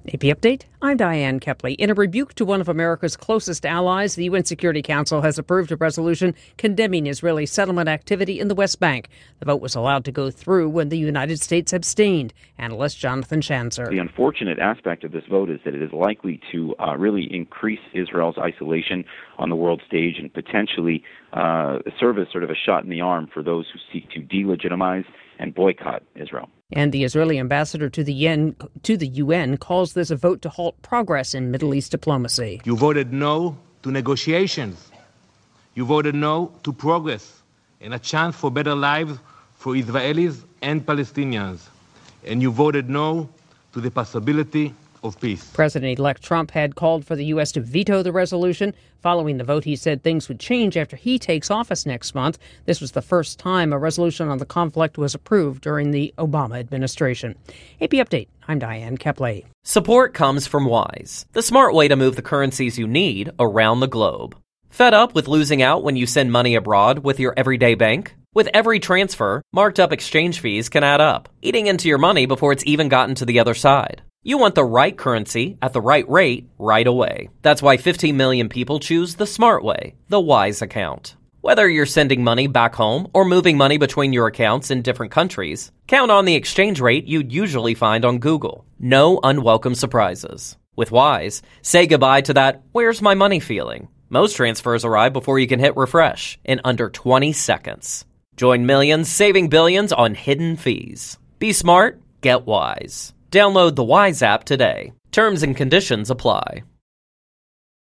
AP Update, I'm Diane Kepley. In a rebuke to one of America's closest allies, the UN Security Council has approved a resolution condemning Israeli settlement activity in the West Bank. The vote was allowed to go through when the United States abstained. Analyst Jonathan Schanzer. The unfortunate aspect of this vote is that it is likely to really increase Israel's isolation on the world stage and potentially serve as sort of a shot in the arm for those who seek to delegitimize and boycott Israel. And the Israeli ambassador to the UN calls this a vote to halt progress in Middle East diplomacy. You voted no to negotiations. You voted no to progress and a chance for better lives for Israelis and Palestinians. And you voted no to the possibility of peace. President-elect Trump had called for the U.S. to veto the resolution. Following the vote, he said things would change after he takes office next month. This was the first time a resolution on the conflict was approved during the Obama administration. AP Update, I'm Diane Kepley. Support comes from Wise, the smart way to move the currencies you need around the globe. Fed up with losing out when you send money abroad with your everyday bank? With every transfer, marked up exchange fees can add up, eating into your money before it's even gotten to the other side. You want the right currency at the right rate right away. That's why 15 million people choose the smart way, the Wise account. Whether you're sending money back home or moving money between your accounts in different countries, count on the exchange rate you'd usually find on Google. No unwelcome surprises. With Wise, say goodbye to that "where's my money" feeling. Most transfers arrive before you can hit refresh in under 20 seconds. Join millions saving billions on hidden fees. Be smart, get Wise. Download the Wise app today. Terms and conditions apply.